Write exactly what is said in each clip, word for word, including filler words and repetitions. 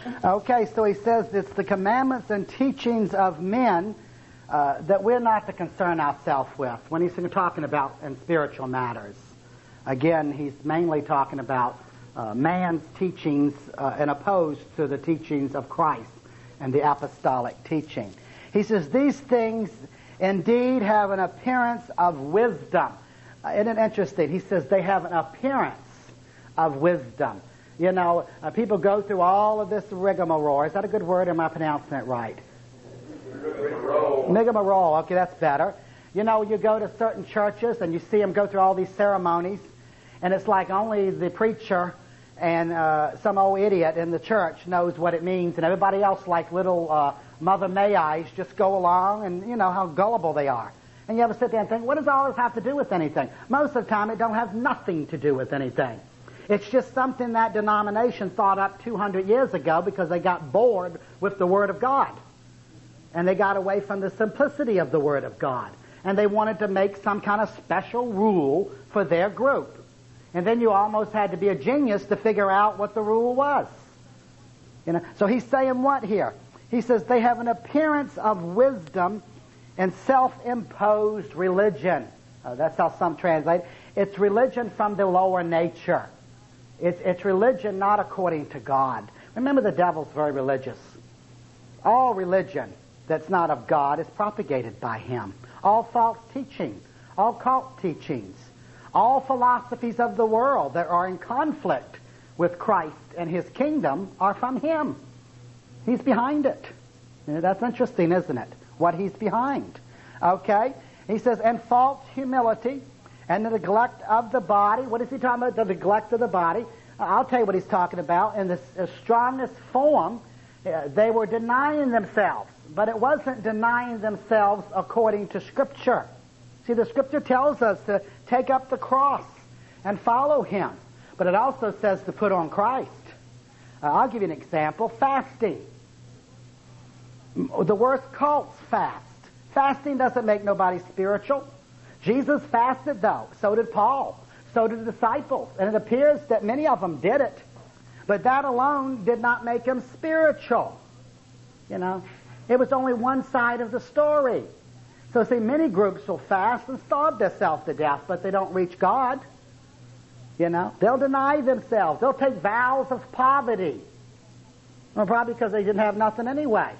Okay, so he says it's the commandments and teachings of men uh, that we're not to concern ourselves with when he's talking about in spiritual matters. Again, he's mainly talking about uh, man's teachings uh, and opposed to the teachings of Christ and the apostolic teaching. He says these things indeed have an appearance of wisdom. Uh, isn't it interesting? He says they have an appearance of wisdom. You know, uh, people go through all of this rigmarole. Is that a good word? Am I pronouncing it right? Rigmarole. Rigmarole. Okay, that's better. You know, you go to certain churches and you see them go through all these ceremonies, and it's like only the preacher and uh, some old idiot in the church knows what it means, and everybody else, like little uh, Mother May-I's, just go along, and you know how gullible they are. And you ever sit there and think, what does all this have to do with anything? Most of the time, it don't have nothing to do with anything. It's just something that denomination thought up two hundred years ago because they got bored with the Word of God. And they got away from the simplicity of the Word of God. And they wanted to make some kind of special rule for their group. And then you almost had to be a genius to figure out what the rule was. You know, so he's saying what here? He says they have an appearance of wisdom and self-imposed religion. Uh, that's how some translate it. It's religion from the lower nature. It's, it's religion not according to God. Remember, the devil's very religious. All religion that's not of God is propagated by him. All false teaching, all cult teachings, all philosophies of the world that are in conflict with Christ and his kingdom are from him. He's behind it. You know, that's interesting, isn't it? What he's behind. Okay? He says, and false humility and the neglect of the body. What is he talking about? The neglect of the body. Uh, I'll tell you what he's talking about. In the uh, strongest form, uh, they were denying themselves. But it wasn't denying themselves according to Scripture. See, the Scripture tells us to take up the cross and follow him. But it also says to put on Christ. Uh, I'll give you an example. Fasting. The worst cults fast. Fasting doesn't make nobody spiritual. Jesus fasted, though. So did Paul. So did the disciples. And it appears that many of them did it. But that alone did not make them spiritual. You know, it was only one side of the story. So, see, many groups will fast and starve themselves to death, but they don't reach God. You know, they'll deny themselves. They'll take vows of poverty. Well, probably because they didn't have nothing anyway.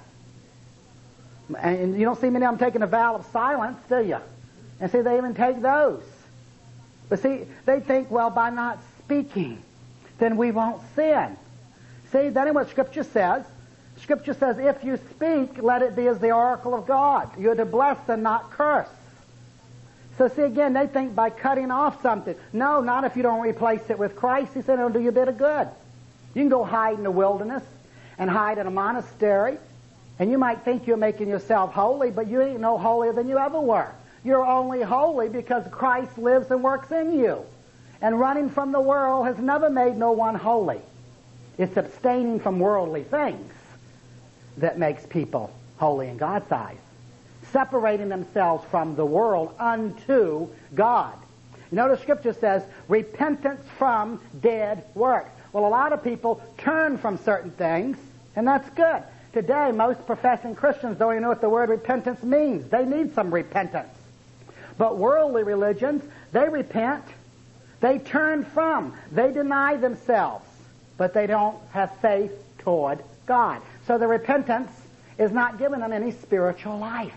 And you don't see many of them taking a vow of silence, do you? And see, they even take those. But see, they think, well, by not speaking, then we won't sin. See, that ain't what Scripture says. Scripture says, if you speak, let it be as the oracle of God. You're to bless and not curse. So see, again, they think by cutting off something. No, not if you don't replace it with Christ. He said it'll do you a bit of good. You can go hide in the wilderness and hide in a monastery, and you might think you're making yourself holy, but you ain't no holier than you ever were. You're only holy because Christ lives and works in you. And running from the world has never made no one holy. It's abstaining from worldly things that makes people holy in God's eyes. Separating themselves from the world unto God. You know, the Scripture says, repentance from dead works. Well, a lot of people turn from certain things, and that's good. Today, most professing Christians don't even know what the word repentance means. They need some repentance. But worldly religions, they repent. They turn from. They deny themselves. But they don't have faith toward God. So the repentance is not giving them any spiritual life.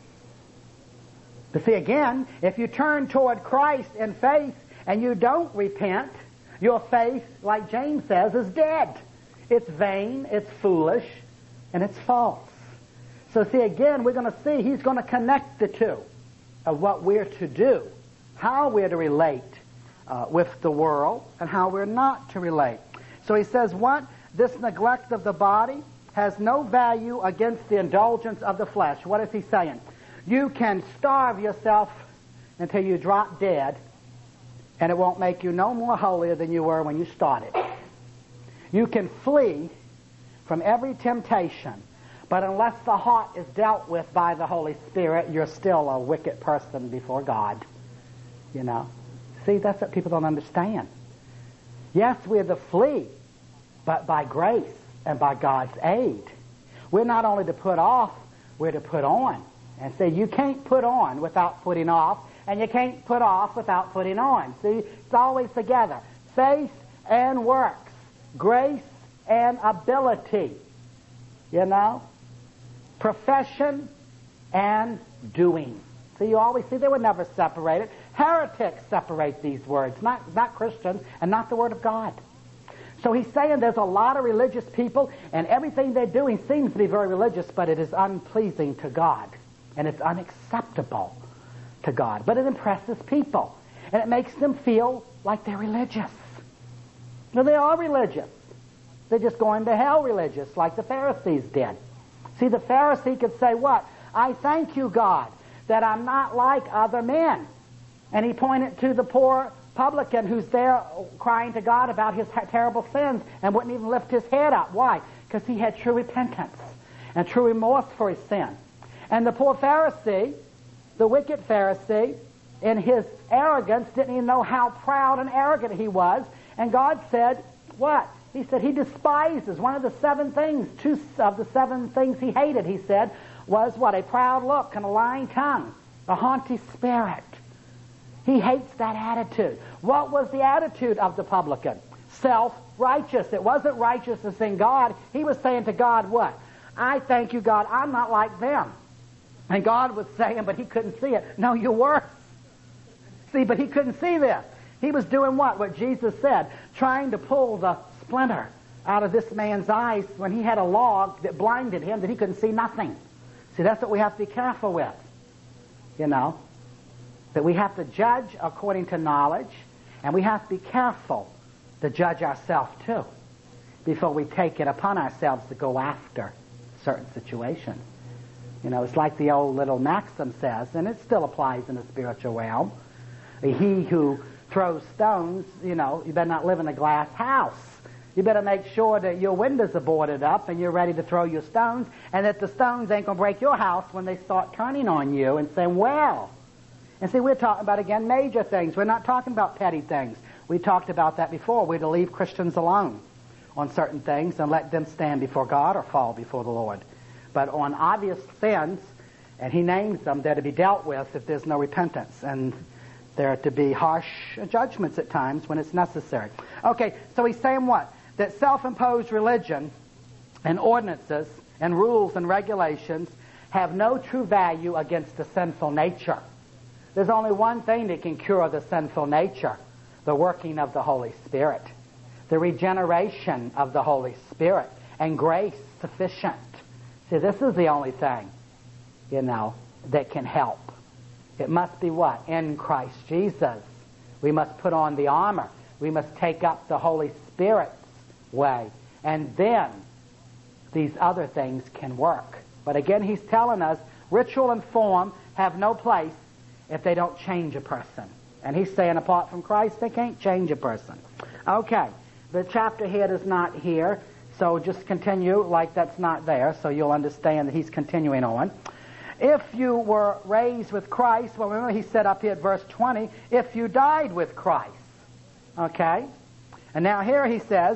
But see, again, if you turn toward Christ in faith and you don't repent, your faith, like James says, is dead. It's vain, it's foolish, and it's false. So see, again, we're going to see he's going to connect the two of what we're to do, how we're to relate uh, with the world, and how we're not to relate. So he says, what? This neglect of the body has no value against the indulgence of the flesh. What is he saying? You can starve yourself until you drop dead, and it won't make you no more holier than you were when you started. You can flee from every temptation, but unless the heart is dealt with by the Holy Spirit, you're still a wicked person before God. You know? See, that's what people don't understand. Yes, we're to flee, but by grace. and by God's aid. We're not only to put off, we're to put on. And say, you can't put on without putting off, and you can't put off without putting on. See, it's always together. Faith and works. Grace and ability. You know? Profession and doing. So you always see they were never separated. Heretics separate these words, not, not Christians, and not the Word of God. So he's saying there's a lot of religious people, and everything they're doing seems to be very religious, but it is unpleasing to God. And it's unacceptable to God. But it impresses people. And it makes them feel like they're religious. No, they are religious. They're just going to hell religious, like the Pharisees did. See, the Pharisee could say what? I thank you, God, that I'm not like other men. And he pointed to the poor publican who's there crying to God about his terrible sins and wouldn't even lift his head up. Why? Because he had true repentance and true remorse for his sin. And the poor Pharisee, the wicked Pharisee, in his arrogance, didn't even know how proud and arrogant he was. And God said, what? He said he despises one of the seven things, two of the seven things he hated, he said, was what? A proud look and a lying tongue, a haughty spirit. He hates that attitude. What was the attitude of the publican? Self-righteous. It wasn't righteousness in God. He was saying to God, what? I thank you, God, I'm not like them. And God was saying, but he couldn't see it. No, you're worse. See, but he couldn't see this. He was doing what? What Jesus said, trying to pull the splinter out of this man's eyes when he had a log that blinded him that he couldn't see nothing. See, that's what we have to be careful with. You know, that we have to judge according to knowledge, and we have to be careful to judge ourselves too before we take it upon ourselves to go after certain situations. You know, it's like the old little maxim says, and it still applies in the spiritual realm. He who throws stones, you know, you better not live in a glass house. You better make sure that your windows are boarded up and you're ready to throw your stones, and that the stones ain't going to break your house when they start turning on you and saying, well. And see, we're talking about, again, major things. We're not talking about petty things. We talked about that before. We're to leave Christians alone on certain things and let them stand before God or fall before the Lord. But on obvious sins, and he names them, they're to be dealt with if there's no repentance. And there are to be harsh judgments at times when it's necessary. Okay, so he's saying what? That self-imposed religion and ordinances and rules and regulations have no true value against the sinful nature. There's only one thing that can cure the sinful nature, the working of the Holy Spirit, the regeneration of the Holy Spirit, and grace sufficient. See, this is the only thing, you know, that can help. It must be what? In Christ Jesus. We must put on the armor. We must take up the Holy Spirit's way. And then these other things can work. But again, he's telling us ritual and form have no place if they don't change a person. And he's saying apart from Christ, they can't change a person. Okay, the chapter head is not here, so just continue like that's not there, so you'll understand that he's continuing on. If you were raised with Christ, well, remember he said up here at verse twenty, if you died with Christ. Okay? And now here he says,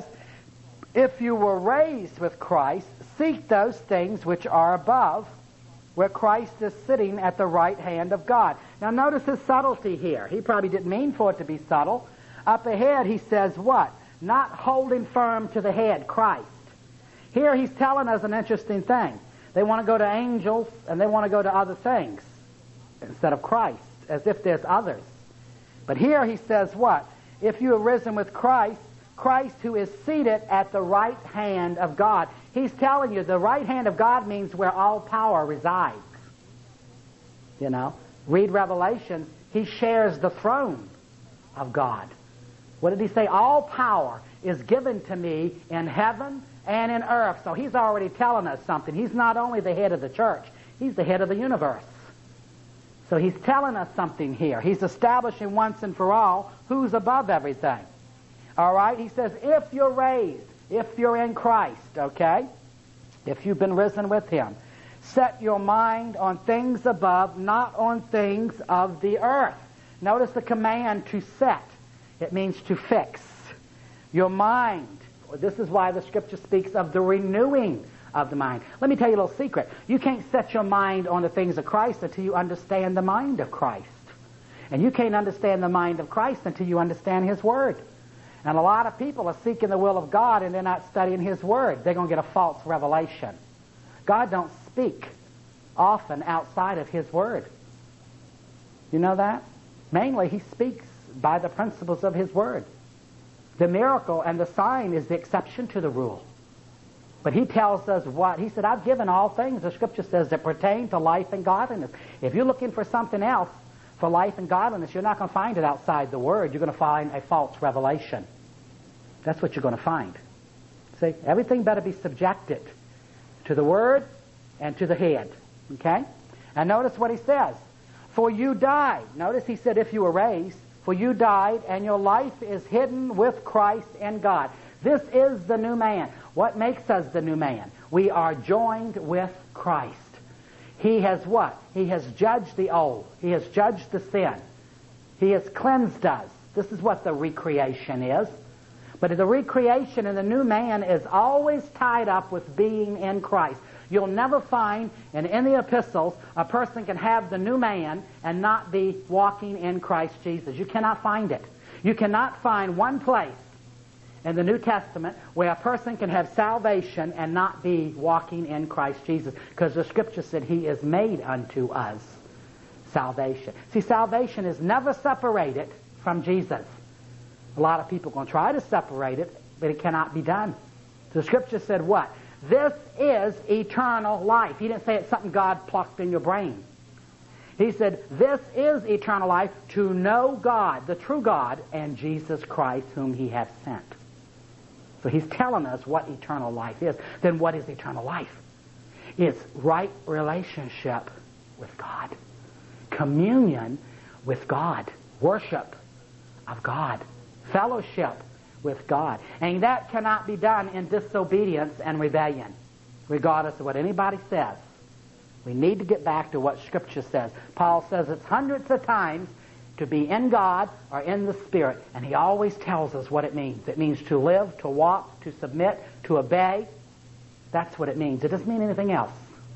if you were raised with Christ, seek those things which are above, where Christ is sitting at the right hand of God. Now notice his subtlety here. He probably didn't mean for it to be subtle. Up ahead he says what? Not holding firm to the head, Christ. Here he's telling us an interesting thing. They want to go to angels and they want to go to other things instead of Christ, as if there's others. But here he says what? If you have risen with Christ, Christ who is seated at the right hand of God. He's telling you the right hand of God means where all power resides. You know, read Revelation, he shares the throne of God. What did he say? All power is given to me in heaven and in earth. So he's already telling us something. He's not only the head of the church, he's the head of the universe. So he's telling us something here. He's establishing once and for all who's above everything. All right? He says, if you're raised, if you're in Christ, okay? If you've been risen with him, set your mind on things above, not on things of the earth. Notice the command to set. It means to fix. Your mind This is why the Scripture speaks of the renewing of the mind. Let me tell you a little secret. You can't set your mind on the things of Christ until you understand the mind of Christ. And you can't understand the mind of Christ until you understand His Word. And a lot of people are seeking the will of God and they're not studying His Word. They're going to get a false revelation. God don't speak often outside of His Word. You know that? Mainly He speaks by the principles of His Word. The miracle and the sign is the exception to the rule. But He tells us what? He said, I've given all things, the Scripture says, that pertain to life and godliness. If you're looking for something else for life and godliness, you're not going to find it outside the Word. You're going to find a false revelation. That's what you're going to find. See, everything better be subjected to the Word and to the head. Okay? And notice what He says. For you died. Notice He said, if you were raised, for you died, and your life is hidden with Christ in God. This is the new man. What makes us the new man? We are joined with Christ. He has what? He has judged the old. He has judged the sin. He has cleansed us. This is what the recreation is. But the recreation in the new man is always tied up with being in Christ. You'll never find in any epistles a person can have the new man and not be walking in Christ Jesus. You cannot find it. You cannot find one place in the New Testament where a person can have salvation and not be walking in Christ Jesus, because the Scripture said He is made unto us salvation. See, salvation is never separated from Jesus. A lot of people are going to try to separate it, but it cannot be done. The Scripture said what? This is eternal life. He didn't say it's something God plucked in your brain. He said, this is eternal life, to know God, the true God, and Jesus Christ, whom He hath sent. So He's telling us what eternal life is. Then what is eternal life? It's right relationship with God. Communion with God. Worship of God. Fellowship with God. And that cannot be done in disobedience and rebellion, regardless of what anybody says. We need to get back to what Scripture says. Paul says it's hundreds of times to be in God or in the Spirit, and he always tells us what it means. It means to live, to walk, to submit, to obey. That's what it means. It doesn't mean anything else.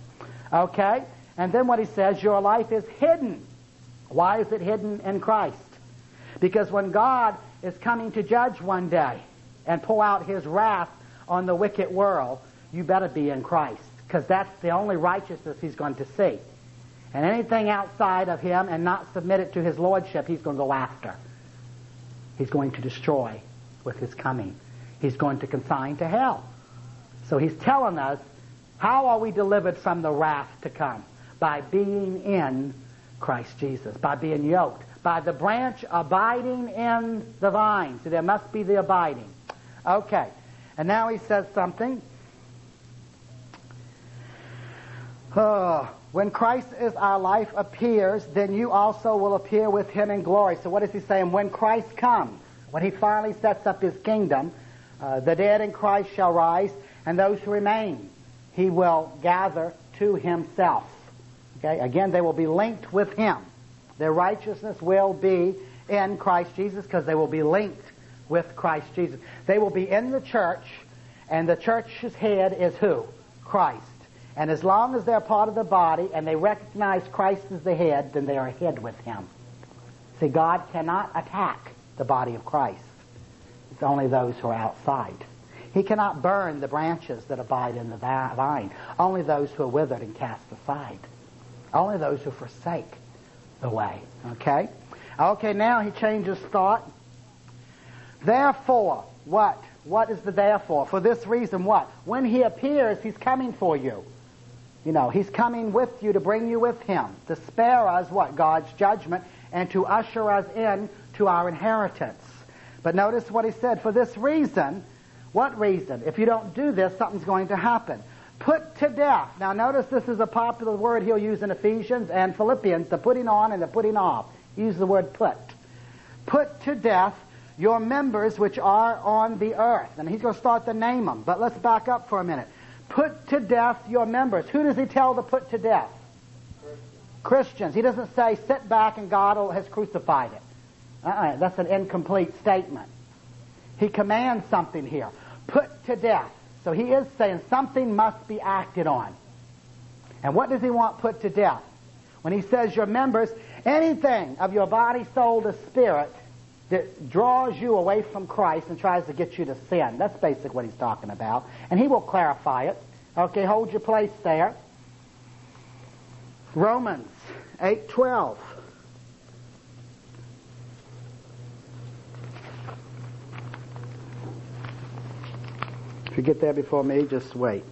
Okay? And then what he says, your life is hidden. Why is it hidden in Christ? Because when God is coming to judge one day and pour out His wrath on the wicked world, you better be in Christ, because that's the only righteousness He's going to see. And anything outside of Him and not submitted to His lordship, He's going to go after. He's going to destroy with His coming. He's going to consign to hell. So He's telling us, how are we delivered from the wrath to come? By being in Christ Jesus, by being yoked, by the branch abiding in the vine. So there must be the abiding. Okay. And now he says something. Oh, when Christ is our life appears, then you also will appear with Him in glory. So what is he saying? When Christ comes, when He finally sets up His kingdom, uh, the dead in Christ shall rise, and those who remain He will gather to Himself. Okay? Again, they will be linked with Him. Their righteousness will be in Christ Jesus, because they will be linked with Christ Jesus. They will be in the church, and the church's head is who? Christ. And as long as they're part of the body and they recognize Christ as the head, then they are head with Him. See, God cannot attack the body of Christ. It's only those who are outside. He cannot burn the branches that abide in the vine. Only those who are withered and cast aside. Only those who forsake the way. Okay? Okay, now he changes thought. Therefore, what? What is the therefore? For this reason, what? When He appears, He's coming for you. You know, He's coming with you to bring you with Him, to spare us, what? God's judgment, and to usher us in to our inheritance. But notice what he said. For this reason, what reason? If you don't do this, something's going to happen. Put to death. Now notice this is a popular word he'll use in Ephesians and Philippians, the putting on and the putting off. He uses the word put. Put to death your members which are on the earth. And he's going to start to name them. But let's back up for a minute. Put to death your members. Who does he tell to put to death? Christians. Christians. He doesn't say sit back and God has crucified it. Uh-uh, that's an incomplete statement. He commands something here. Put put to death. So he is saying something must be acted on. And what does he want put to death? When he says your members, anything of your body, soul, to spirit that draws you away from Christ and tries to get you to sin. That's basically what he's talking about. And he will clarify it. Okay, hold your place there. Romans eight twelve. If you get there before me, just wait.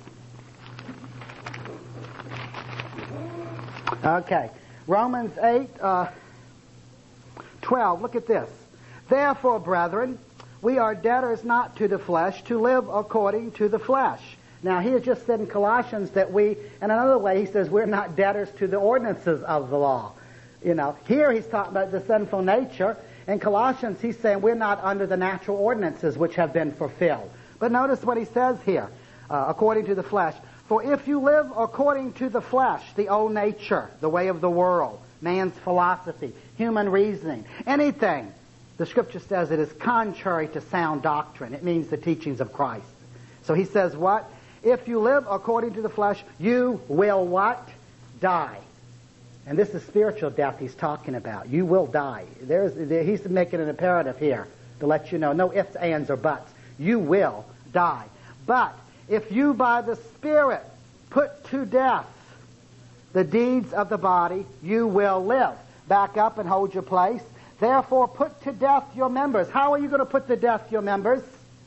Okay, Romans eight twelve. Look at this. Therefore, brethren, we are debtors not to the flesh, to live according to the flesh. Now, he has just said in Colossians that we, in another way, he says we're not debtors to the ordinances of the law. You know, here he's talking about the sinful nature. In Colossians, he's saying we're not under the natural ordinances which have been fulfilled. But notice what he says here, uh, according to the flesh. For if you live according to the flesh, the old nature, the way of the world, man's philosophy, human reasoning, anything, the Scripture says it is contrary to sound doctrine. It means the teachings of Christ. So he says what? If you live according to the flesh, you will what? Die. And this is spiritual death he's talking about. You will die. There's, there, he's making an imperative here to let you know. No ifs, ands, or buts. You will die. But if you by the Spirit put to death the deeds of the body, you will live. Back up and hold your place. Therefore, put to death your members. How are you going to put to death your members?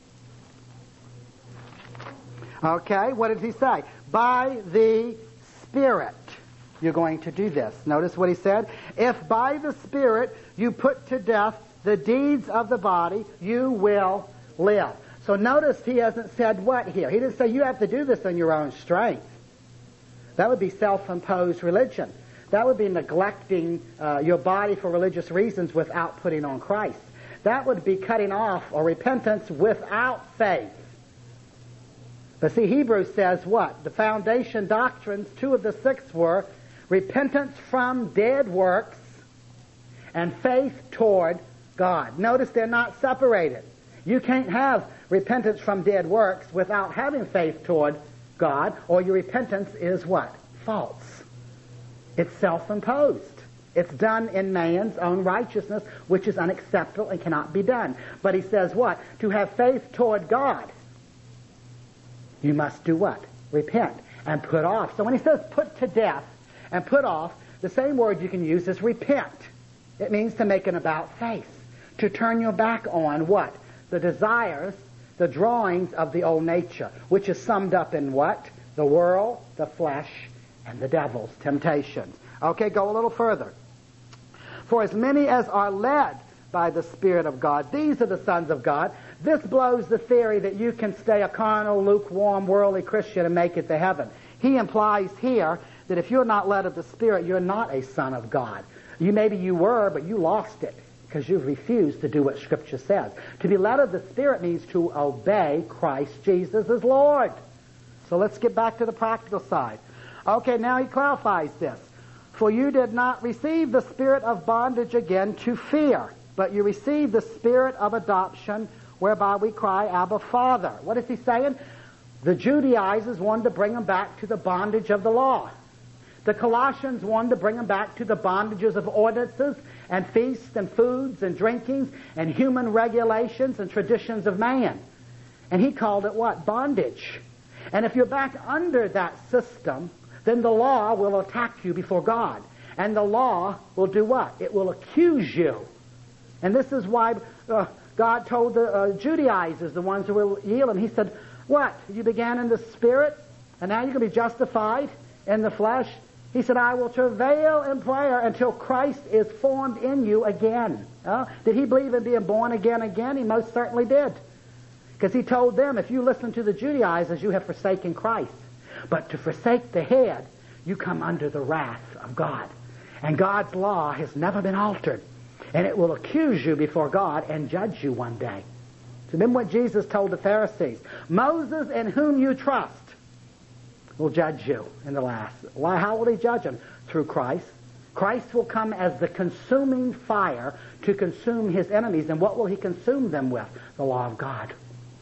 Okay, what did he say? By the Spirit you're going to do this. Notice what he said. If by the Spirit you put to death the deeds of the body, you will live. So notice he hasn't said what here. He didn't say you have to do this in your own strength. That would be self-imposed religion. That would be neglecting uh, your body for religious reasons without putting on Christ. That would be cutting off or repentance without faith. But see, Hebrews says what? The foundation doctrines, two of the six were repentance from dead works and faith toward God. Notice they're not separated. You can't have repentance from dead works without having faith toward God, or your repentance is what? False. It's self-imposed. It's done in man's own righteousness, which is unacceptable and cannot be done. But he says what? To have faith toward God, you must do what? Repent and put off. So when he says put to death and put off, the same word you can use is repent. It means to make an about face. To turn your back on what? The desires, the drawings of the old nature, which is summed up in what? The world, the flesh, and the devil's temptations. Okay, go a little further. For as many as are led by the Spirit of God, these are the sons of God. This blows the theory that you can stay a carnal, lukewarm, worldly Christian and make it to heaven. He implies here that if you're not led of the Spirit, you're not a son of God. You maybe you were, but you lost it because you've refused to do what Scripture says. To be led of the Spirit means to obey Christ Jesus as Lord. So let's get back to the practical side. Okay, now he clarifies this. For you did not receive the spirit of bondage again to fear, but you received the spirit of adoption, whereby we cry, Abba, Father. What is he saying? The Judaizers wanted to bring them back to the bondage of the law. The Colossians wanted to bring them back to the bondages of ordinances and feasts and foods and drinkings and human regulations and traditions of man. And he called it what? Bondage. And if you're back under that system, then the law will attack you before God. And the law will do what? It will accuse you. And this is why uh, God told the uh, Judaizers, the ones who will yield him, he said, what? You began in the Spirit, and now you're going to be justified in the flesh? He said, I will travail in prayer until Christ is formed in you again. Uh, did he believe in being born again again? He most certainly did. Because he told them, if you listen to the Judaizers, you have forsaken Christ. But to forsake the head, you come under the wrath of God. And God's law has never been altered. And it will accuse you before God and judge you one day. So remember what Jesus told the Pharisees. Moses, in whom you trust, will judge you in the last. Why? How will he judge them? Through Christ. Christ will come as the consuming fire to consume his enemies. And what will he consume them with? The law of God.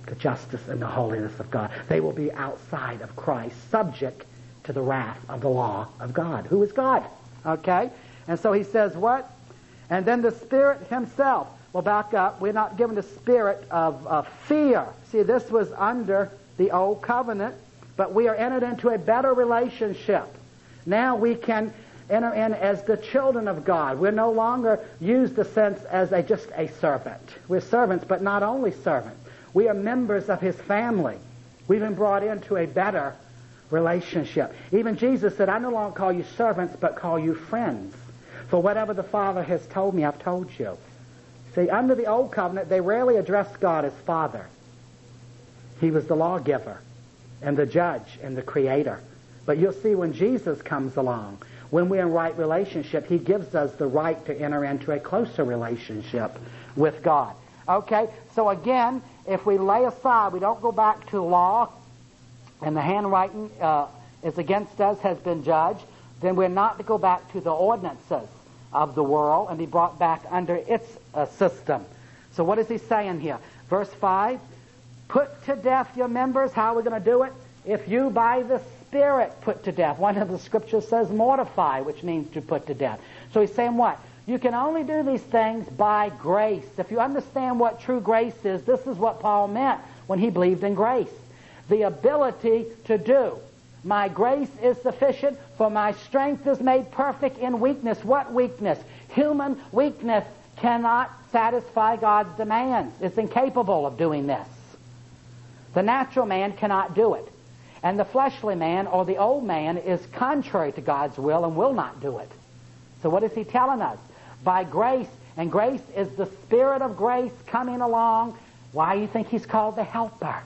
the justice and the holiness of God. They will be outside of Christ, subject to the wrath of the law of God. Who is God? Okay? And so he says what? And then the Spirit himself. Well, back up. We're not given the spirit of, of fear. See, this was under the old covenant, but we are entered into a better relationship. Now we can enter in as the children of God. We're no longer used the sense as a, just a servant. We're servants, but not only servants. We are members of his family. We've been brought into a better relationship. Even Jesus said, I no longer call you servants, but call you friends. For whatever the Father has told me, I've told you. See, under the old covenant, they rarely addressed God as Father. He was the lawgiver and the judge and the creator. But you'll see when Jesus comes along, when we're in right relationship, he gives us the right to enter into a closer relationship with God. Okay, so again, if we lay aside, we don't go back to law, and the handwriting uh, is against us, has been judged, then we're not to go back to the ordinances of the world and be brought back under its uh, system. So what is he saying here? Verse five, put to death your members. How are we going to do it? If you by the Spirit put to death. One of the scriptures says mortify, which means to put to death. So he's saying what? You can only do these things by grace. If you understand what true grace is, this is what Paul meant when he believed in grace. The ability to do. My grace is sufficient, for my strength is made perfect in weakness. What weakness? Human weakness cannot satisfy God's demands. It's incapable of doing this. The natural man cannot do it. And the fleshly man, or the old man, is contrary to God's will and will not do it. So what is he telling us? By grace, and grace is the Spirit of grace coming along. Why do you think he's called the helper?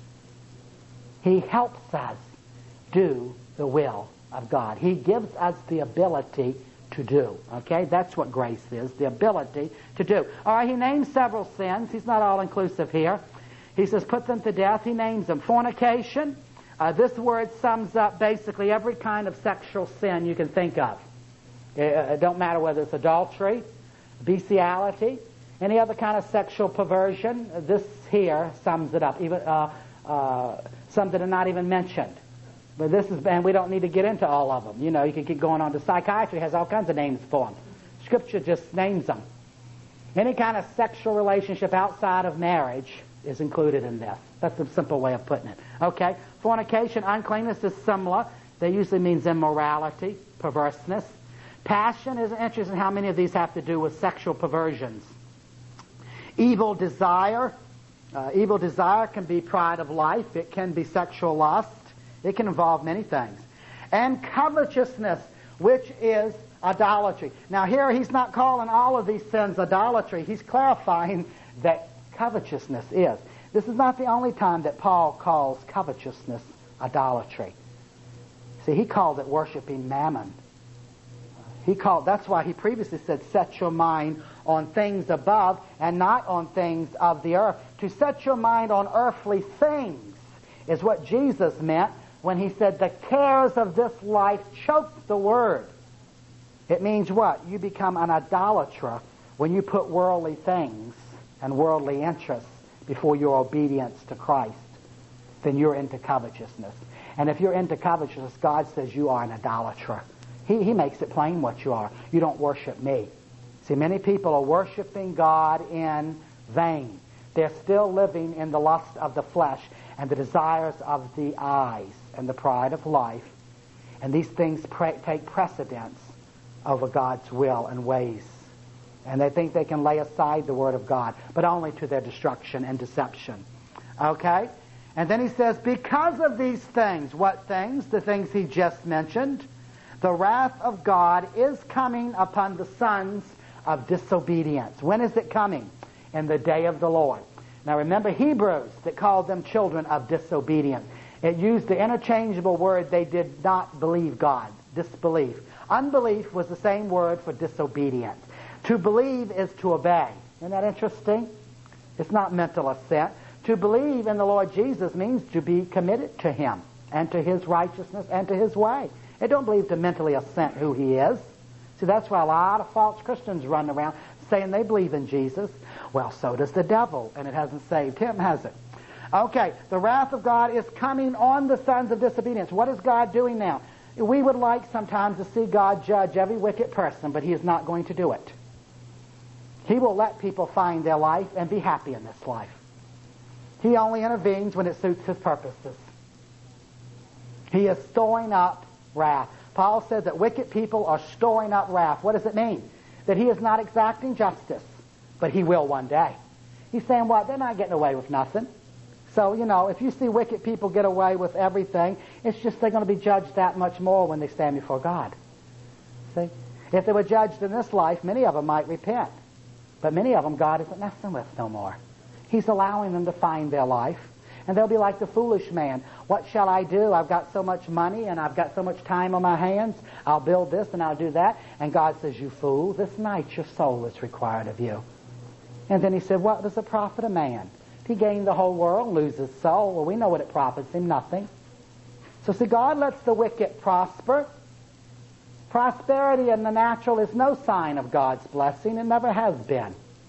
He helps us do the will of God. He gives us the ability to do. Okay? That's what grace is, the ability to do. All right, he names several sins. He's not all-inclusive here. He says, put them to death. He names them. Fornication. Uh, this word sums up basically every kind of sexual sin you can think of. It, it don't matter whether it's adultery, bestiality, any other kind of sexual perversion. This here sums it up. Even uh, uh, some that are not even mentioned. But this is, and we don't need to get into all of them. You know, you can keep going on to psychiatry, has all kinds of names for them. Scripture just names them. Any kind of sexual relationship outside of marriage is included in this. That's a simple way of putting it. Okay? Fornication, uncleanness is similar. That usually means immorality, perverseness. Passion is interesting how many of these have to do with sexual perversions. Evil desire. Uh, evil desire can be pride of life. It can be sexual lust. It can involve many things. And covetousness, which is idolatry. Now here he's not calling all of these sins idolatry. He's clarifying that covetousness is. This is not the only time that Paul calls covetousness idolatry. See, he called it worshiping mammon. He called, that's why he previously said, set your mind on things above and not on things of the earth. To set your mind on earthly things is what Jesus meant when he said the cares of this life choke the word. It means what? You become an idolater when you put worldly things and worldly interests before your obedience to Christ. Then you're into covetousness. And if you're into covetousness, God says you are an idolater. He, he makes it plain what you are. You don't worship me. See, many people are worshiping God in vain. They're still living in the lust of the flesh and the desires of the eyes and the pride of life. And these things pre- take precedence over God's will and ways. And they think they can lay aside the Word of God, but only to their destruction and deception. Okay? And then he says, because of these things, what things? The things he just mentioned. The wrath of God is coming upon the sons of disobedience. When is it coming? In the day of the Lord. Now remember Hebrews that called them children of disobedience. It used the interchangeable word they did not believe God, disbelief. Unbelief was the same word for disobedience. To believe is to obey. Isn't that interesting? It's not mental assent. To believe in the Lord Jesus means to be committed to Him and to His righteousness and to His way. They don't believe to mentally assent who He is. See, that's why a lot of false Christians run around saying they believe in Jesus. Well, so does the devil, and it hasn't saved him, has it? Okay, the wrath of God is coming on the sons of disobedience. What is God doing now? We would like sometimes to see God judge every wicked person, but He is not going to do it. He will let people find their life and be happy in this life. He only intervenes when it suits His purposes. He is storing up wrath. Paul says that wicked people are storing up wrath. What does it mean? That He is not exacting justice, but He will one day. He's saying, well, they're not getting away with nothing. So, you know, if you see wicked people get away with everything, it's just they're going to be judged that much more when they stand before God. See? If they were judged in this life, many of them might repent. But many of them God isn't messing with no more. He's allowing them to find their life. And they'll be like the foolish man. What shall I do? I've got so much money and I've got so much time on my hands. I'll build this and I'll do that. And God says, you fool, this night your soul is required of you. And then He said, what does it profit a man? If he gain the whole world, lose his soul, well, we know what it profits him, nothing. So see, God lets the wicked prosper. Prosperity in the natural is no sign of God's blessing. It never has been.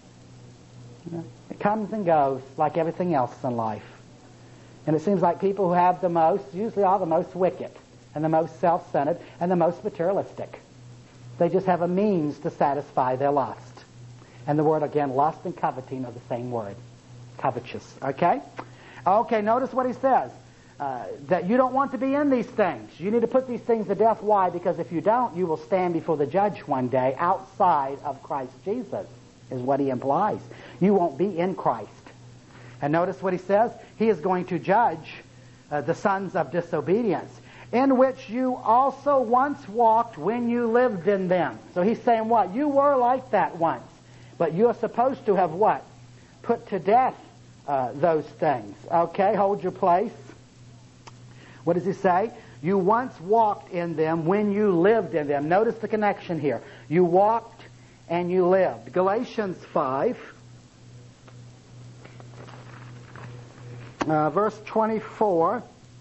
It comes and goes like everything else in life. And it seems like people who have the most usually are the most wicked and the most self-centered and the most materialistic. They just have a means to satisfy their lust. And the word, again, lust and coveting are the same word. Covetous. Okay? Okay, notice what he says. Uh, that you don't want to be in these things. You need to put these things to death. Why? Because if you don't, you will stand before the judge one day outside of Christ Jesus, is what he implies. You won't be in Christ. And notice what he says. He is going to judge uh, the sons of disobedience, in which you also once walked when you lived in them. So he's saying what? You were like that once. But you're supposed to have what? Put to death uh, those things. Okay, hold your place. What does he say? You once walked in them when you lived in them. Notice the connection here. You walked and you lived. Galatians five, uh, verse twenty-four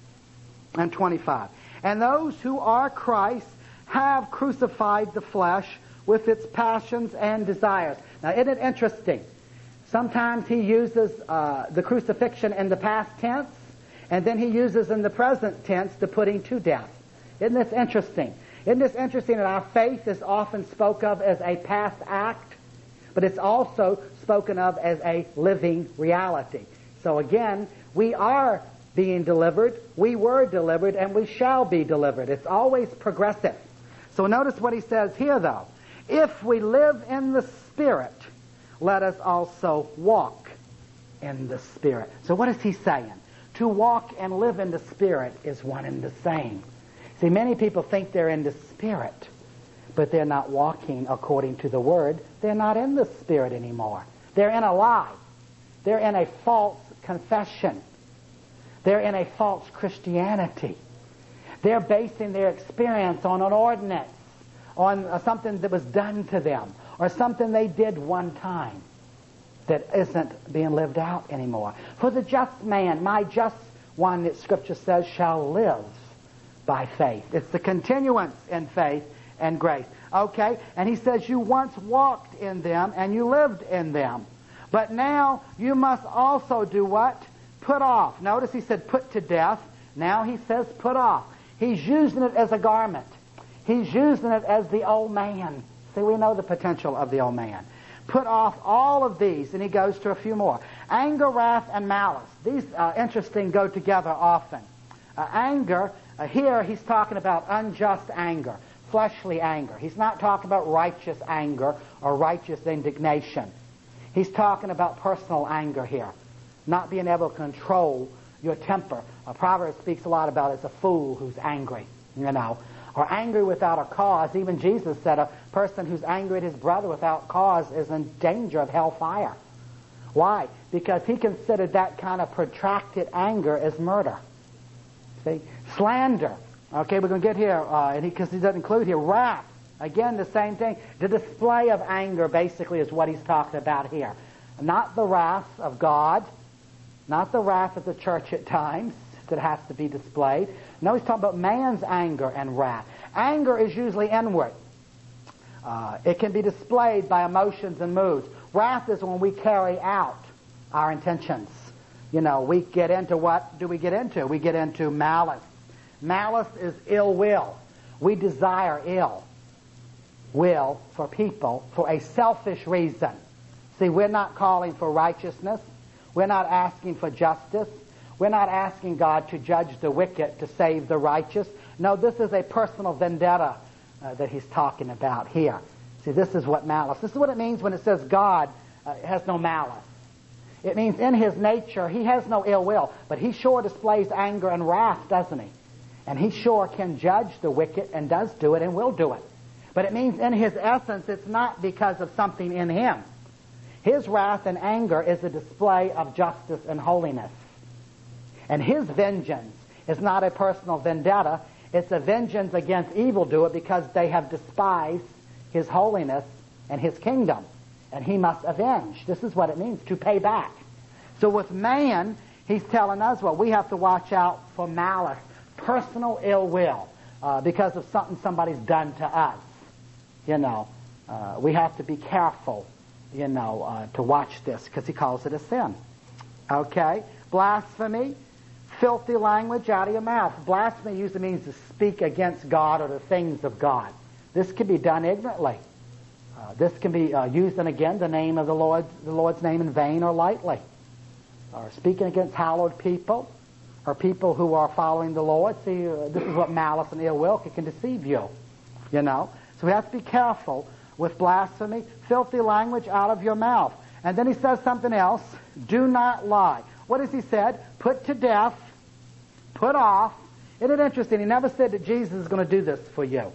and twenty-five. And those who are Christ have crucified the flesh with its passions and desires. Now, isn't it interesting? Sometimes he uses uh, the crucifixion in the past tense, and then he uses in the present tense the putting to death. Isn't this interesting? Isn't this interesting that our faith is often spoken of as a past act, but it's also spoken of as a living reality. So again, we are being delivered, we were delivered, and we shall be delivered. It's always progressive. So notice what he says here, though. If we live in the Spirit, let us also walk in the Spirit. So what is he saying? To walk and live in the Spirit is one and the same. See, many people think they're in the Spirit, but they're not walking according to the Word. They're not in the Spirit anymore. They're in a lie. They're in a false confession. They're in a false Christianity. They're basing their experience on an ordinance, on uh, something that was done to them, or something they did one time that isn't being lived out anymore. For the just man, my just one, that Scripture says, shall live by faith. It's the continuance in faith and grace. Okay? And he says, you once walked in them and you lived in them. But now you must also do what? Put off. Notice he said put to death. Now he says put off. He's using it as a garment. He's using it as the old man. See, we know the potential of the old man. Put off all of these, and he goes to a few more. Anger, wrath, and malice. These, uh, interesting, go together often. Uh, anger, uh, here he's talking about unjust anger, fleshly anger. He's not talking about righteous anger or righteous indignation. He's talking about personal anger here, not being able to control your temper. A Proverbs speaks a lot about it's a fool who's angry, you know. Or angry without a cause. Even Jesus said a person who's angry at his brother without cause is in danger of hellfire. Why? Because he considered that kind of protracted anger as murder. See? Slander. Okay, we're going to get here, uh, and because he, he doesn't include here. Wrath. Again, the same thing. The display of anger basically is what he's talking about here. Not the wrath of God, not the wrath of the church at times that has to be displayed. No, he's talking about man's anger and wrath. Anger is usually inward. Uh, it can be displayed by emotions and moods. Wrath is when we carry out our intentions. you know, we get into what do we get into? We get into malice. Malice is ill will. We desire ill will for people for a selfish reason. See, we're not calling for righteousness. We're not asking for justice. We're not asking God to judge the wicked to save the righteous. No, this is a personal vendetta uh, that he's talking about here. See, this is what malice. This is what it means when it says God uh, has no malice. It means in his nature he has no ill will, but he sure displays anger and wrath, doesn't he? And he sure can judge the wicked and does do it and will do it. But it means in his essence it's not because of something in him. His wrath and anger is a display of justice and holiness. And his vengeance is not a personal vendetta. It's a vengeance against evildoer because they have despised his holiness and his kingdom. And he must avenge. This is what it means, to pay back. So with man, he's telling us, well, we have to watch out for malice, personal ill will, uh, because of something somebody's done to us. You know, uh, we have to be careful, you know, uh, to watch this because he calls it a sin. Okay? Blasphemy, filthy language out of your mouth. Blasphemy usually means to speak against God or the things of God. This can be done ignorantly. Uh, this can be uh, used in, again, the name of the Lord, the Lord's name in vain or lightly. Or speaking against hallowed people or people who are following the Lord. See, uh, this is what malice and ill will can deceive you, you know. So we have to be careful with blasphemy, filthy language out of your mouth. And then he says something else. Do not lie. What has he said? Put to death, put off. Isn't it interesting? He never said that Jesus is going to do this for you.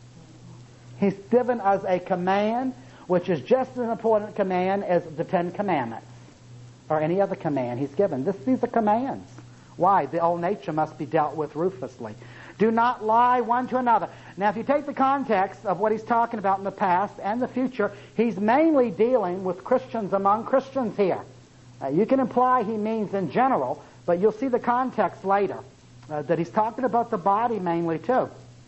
He's given us a command, which is just as important command as the Ten Commandments or any other command he's given. This, these are commands. Why? The old nature must be dealt with ruthlessly. Do not lie one to another. Now, if you take the context of what he's talking about in the past and the future, he's mainly dealing with Christians among Christians here. Uh, you can imply he means in general, but you'll see the context later, uh, that he's talking about the body mainly too.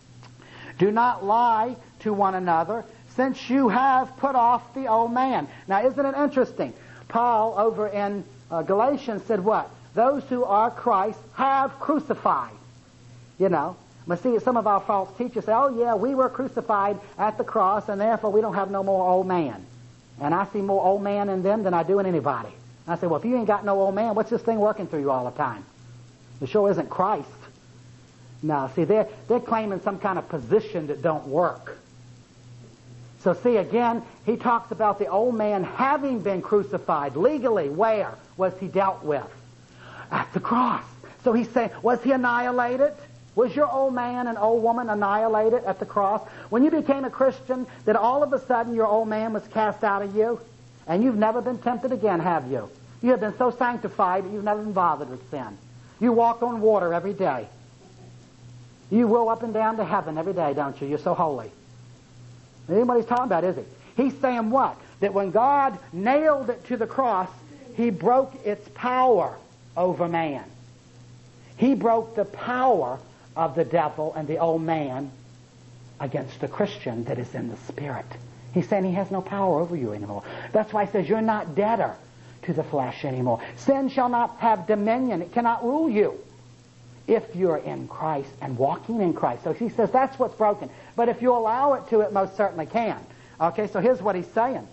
Do not lie to one another, since you have put off the old man. Now, isn't it interesting? Paul over in uh, Galatians said what? Those who are Christ have crucified. You know, but see, some of our false teachers say, oh yeah, we were crucified at the cross, and therefore we don't have no more old man. And I see more old man in them than I do in anybody. And I say, well, if you ain't got no old man, what's this thing working through you all the time? It sure isn't Christ. No, see, they're, they're claiming some kind of position that don't work. So see, again, he talks about the old man having been crucified legally. Where was he dealt with? At the cross. So he's saying, was he annihilated? Was your old man and old woman annihilated at the cross? When you became a Christian, that all of a sudden your old man was cast out of you? And you've never been tempted again, have you? You have been so sanctified that you've never been bothered with sin. You walk on water every day. You roll up and down to heaven every day, don't you? You're so holy. That ain't what he's talking about, is he? He's saying what? That when God nailed it to the cross, he broke its power over man. He broke the power of the devil and the old man against the Christian that is in the Spirit. He's saying he has no power over you anymore. That's why he says you're not debtor to the flesh anymore. Sin shall not have dominion. It cannot rule you if you're in Christ and walking in Christ. So he says that's what's broken. But if you allow it to, it most certainly can. Okay, so here's what he's saying.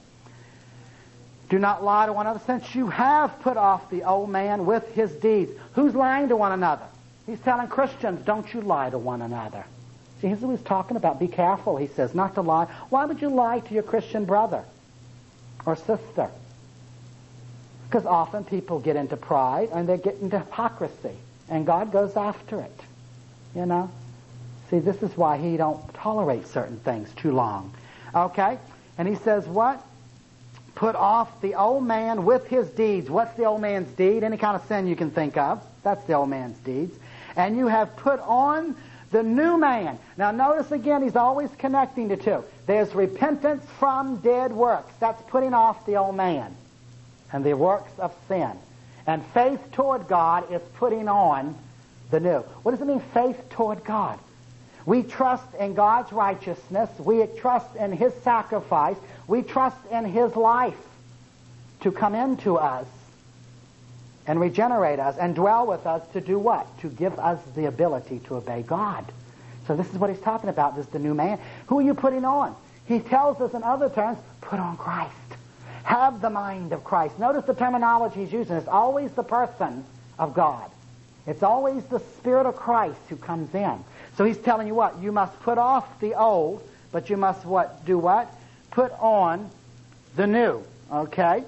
Do not lie to one another, since you have put off the old man with his deeds. Who's lying to one another? He's telling Christians, don't you lie to one another. See, here's what he's talking about. Be careful, he says, not to lie. Why would you lie to your Christian brother or sister? Because often people get into pride and they get into hypocrisy. And God goes after it. You know? See, this is why he don't tolerate certain things too long. Okay? And he says what? Put off the old man with his deeds. What's the old man's deed? Any kind of sin you can think of. That's the old man's deeds. And you have put on the new man. Now notice again, he's always connecting the two. There's repentance from dead works. That's putting off the old man and the works of sin. And faith toward God is putting on the new. What does it mean, faith toward God? We trust in God's righteousness. We trust in his sacrifice. We trust in his life to come into us and regenerate us and dwell with us to do what? To give us the ability to obey God. So this is what he's talking about, this is the new man. Who are you putting on? He tells us in other terms, put on Christ. Have the mind of Christ. Notice the terminology he's using. It's always the person of God. It's always the Spirit of Christ who comes in. So he's telling you what? You must put off the old, but you must what? Do what? Put on the new. Okay?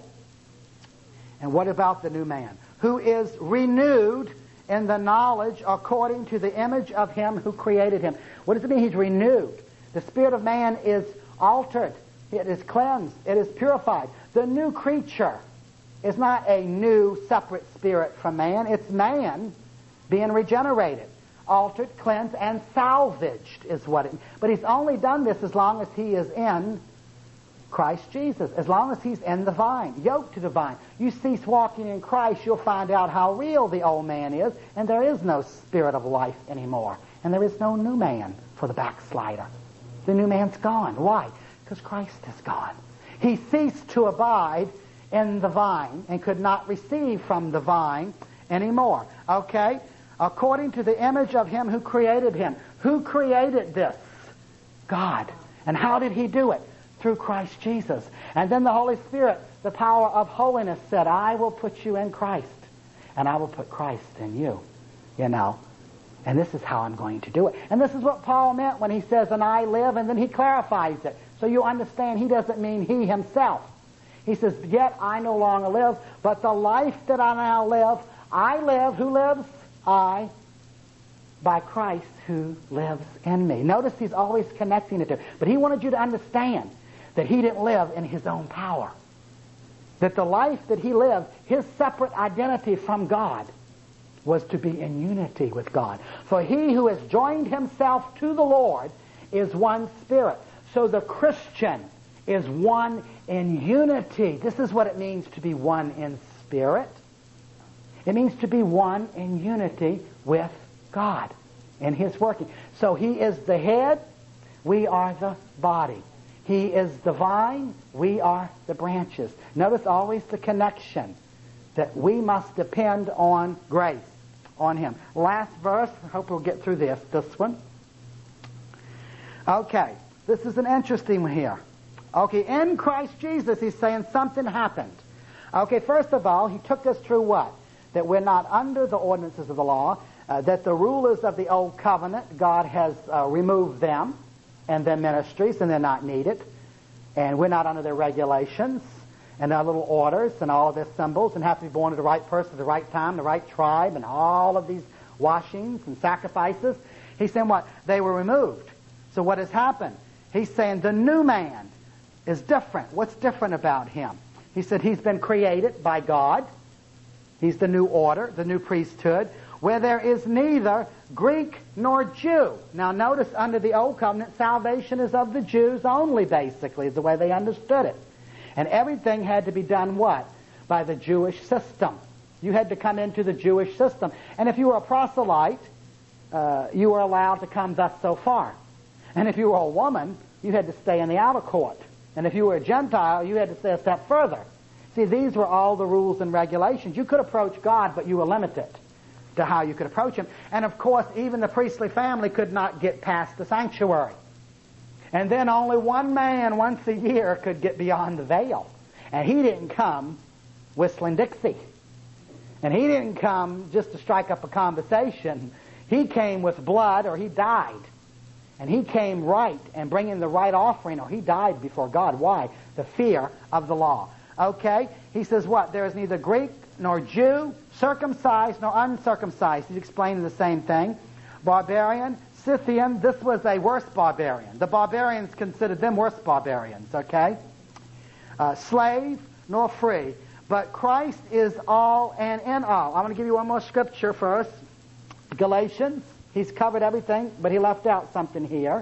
And what about the new man? Who is renewed in the knowledge according to the image of him who created him. What does it mean he's renewed? The spirit of man is altered. It is cleansed. It is purified. The new creature is not a new separate spirit from man. It's man being regenerated, altered, cleansed, and salvaged is what it means. But he's only done this as long as he is in Christ Jesus, as long as he's in the vine, yoked to the vine. You cease walking in Christ, you'll find out how real the old man is, and there is no spirit of life anymore. And there is no new man for the backslider. The new man's gone. Why? Because Christ is gone. He ceased to abide in the vine and could not receive from the vine anymore. Okay? According to the image of him who created him. Who created this? God. And how did he do it? Through Christ Jesus. And then the Holy Spirit, the power of holiness, said, I will put you in Christ, and I will put Christ in you. You know. And this is how I'm going to do it. And this is what Paul meant when he says, and I live, and then he clarifies it. So you understand he doesn't mean he himself. He says, yet I no longer live, but the life that I now live, I live. Who lives? I. By Christ who lives in me. Notice he's always connecting it to. But he wanted you to understand that he didn't live in his own power. That the life that he lived, his separate identity from God, was to be in unity with God. For he who has joined himself to the Lord is one spirit. So the Christian is one in unity. This is what it means to be one in spirit. It means to be one in unity with God in his working. So he is the head, we are the body. He is the vine, we are the branches. Notice always the connection, that we must depend on grace, on him. Last verse, I hope we'll get through this, this one. Okay, this is an interesting one here. Okay, in Christ Jesus, he's saying something happened. Okay, first of all, he took us through what? That we're not under the ordinances of the law, uh, that the rulers of the old covenant, God has uh, removed them and their ministries, and they're not needed. And we're not under their regulations and their little orders and all of their symbols, and have to be born to the right person at the right time, the right tribe, and all of these washings and sacrifices. He's saying what? They were removed. So what has happened? He's saying the new man is different. What's different about him? He said he's been created by God. He's the new order, the new priesthood, where there is neither Greek nor Jew. Now notice, under the Old Covenant, salvation is of the Jews only, basically, is the way they understood it. And everything had to be done what? By the Jewish system. You had to come into the Jewish system. And if you were a proselyte, uh, you were allowed to come thus so far. And if you were a woman, you had to stay in the outer court. And if you were a Gentile, you had to stay a step further. See, these were all the rules and regulations. You could approach God, but you were limited to how you could approach him. And of course, even the priestly family could not get past the sanctuary. And then only one man once a year could get beyond the veil. And he didn't come whistling Dixie. And he didn't come just to strike up a conversation. He came with blood, or he died. And he came right and bringing the right offering, or he died before God. Why? The fear of the law. Okay? He says what? There is neither Greek nor Jew, circumcised nor uncircumcised. He's explaining the same thing. Barbarian, Scythian, this was a worse barbarian. The barbarians considered them worse barbarians, okay? Uh, slave nor free. But Christ is all and in all. I'm going to give you one more scripture first. Galatians. He's covered everything, but he left out something here.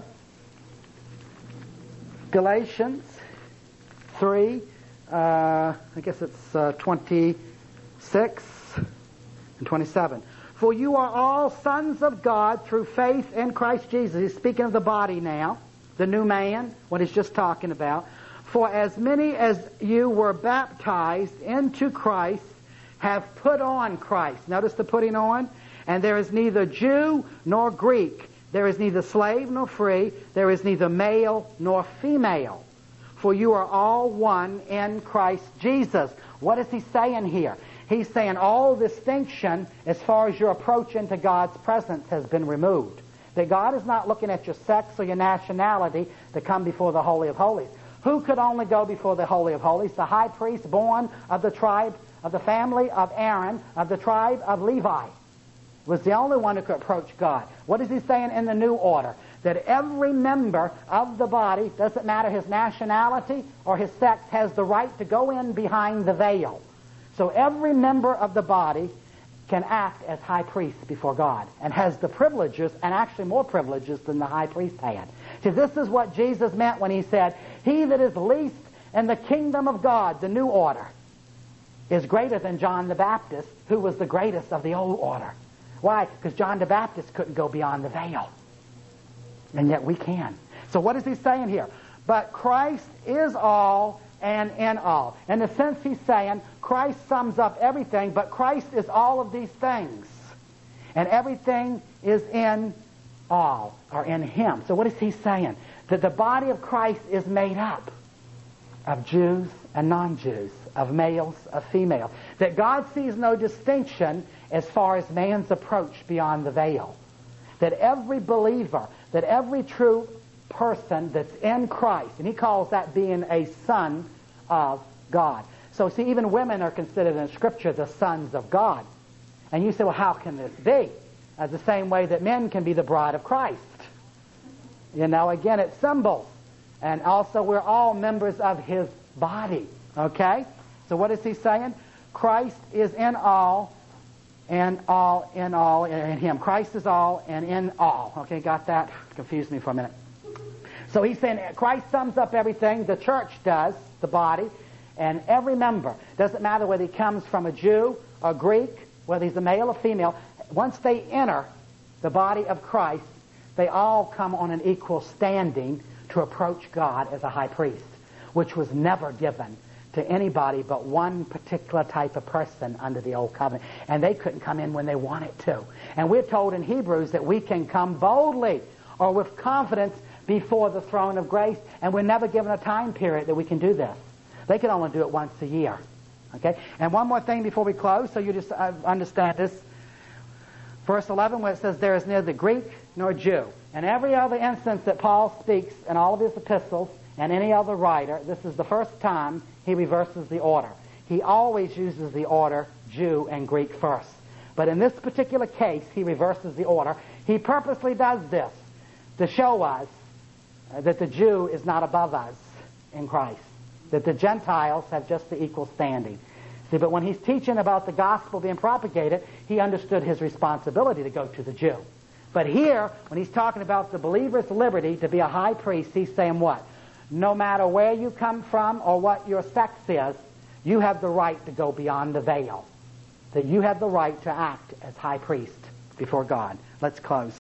Galatians three, uh, I guess it's uh, twenty-six and twenty-seven. For you are all sons of God through faith in Christ Jesus. He's speaking of the body now, the new man, what he's just talking about. For as many as you were baptized into Christ have put on Christ. Notice the putting on. And there is neither Jew nor Greek. There is neither slave nor free. There is neither male nor female. For you are all one in Christ Jesus. What is he saying here? He's saying all distinction as far as your approach into God's presence has been removed. That God is not looking at your sex or your nationality to come before the Holy of Holies. Who could only go before the Holy of Holies? The high priest born of the tribe of the family of Aaron, of the tribe of Levi, was the only one who could approach God. What is he saying in the new order? That every member of the body, doesn't matter his nationality or his sex, has the right to go in behind the veil. So every member of the body can act as high priest before God and has the privileges, and actually more privileges than the high priest had. See, this is what Jesus meant when he said, he that is least in the kingdom of God, the new order, is greater than John the Baptist, who was the greatest of the old order. Why? Because John the Baptist couldn't go beyond the veil. And yet we can. So what is he saying here? But Christ is all and in all. In the sense he's saying, Christ sums up everything, but Christ is all of these things. And everything is in all, or in him. So what is he saying? That the body of Christ is made up of Jews and non-Jews, of males, of females. That God sees no distinction as far as man's approach beyond the veil. That every believer, that every true person that's in Christ, and he calls that being a son of God. So see, even women are considered in Scripture the sons of God. And you say, well, how can this be? As the same way that men can be the bride of Christ. You know, again, it's symbols. And also we're all members of his body. Okay? So what is he saying? Christ is in all, and all in all in him. Christ is all and in all. Okay, got that? Confused me for a minute. So he's saying Christ sums up everything. The church does, the body, and every member. Doesn't matter whether he comes from a Jew or Greek, whether he's a male or female. Once they enter the body of Christ, they all come on an equal standing to approach God as a high priest, which was never given to anybody but one particular type of person under the Old Covenant. And they couldn't come in when they wanted to. And we're told in Hebrews that we can come boldly or with confidence before the throne of grace, and we're never given a time period that we can do this. They can only do it once a year. Okay? And one more thing before we close, so you just uh, understand this. Verse eleven, where it says, there is neither Greek nor Jew. And every other instance that Paul speaks in all of his epistles and any other writer, this is the first time he reverses the order. He always uses the order Jew and Greek first. But in this particular case, he reverses the order. He purposely does this to show us uh, that the Jew is not above us in Christ, that the Gentiles have just the equal standing. See, but when he's teaching about the gospel being propagated, he understood his responsibility to go to the Jew. But here, when he's talking about the believer's liberty to be a high priest, he's saying what? No matter where you come from or what your sex is, you have the right to go beyond the veil. That you have the right to act as high priest before God. Let's close.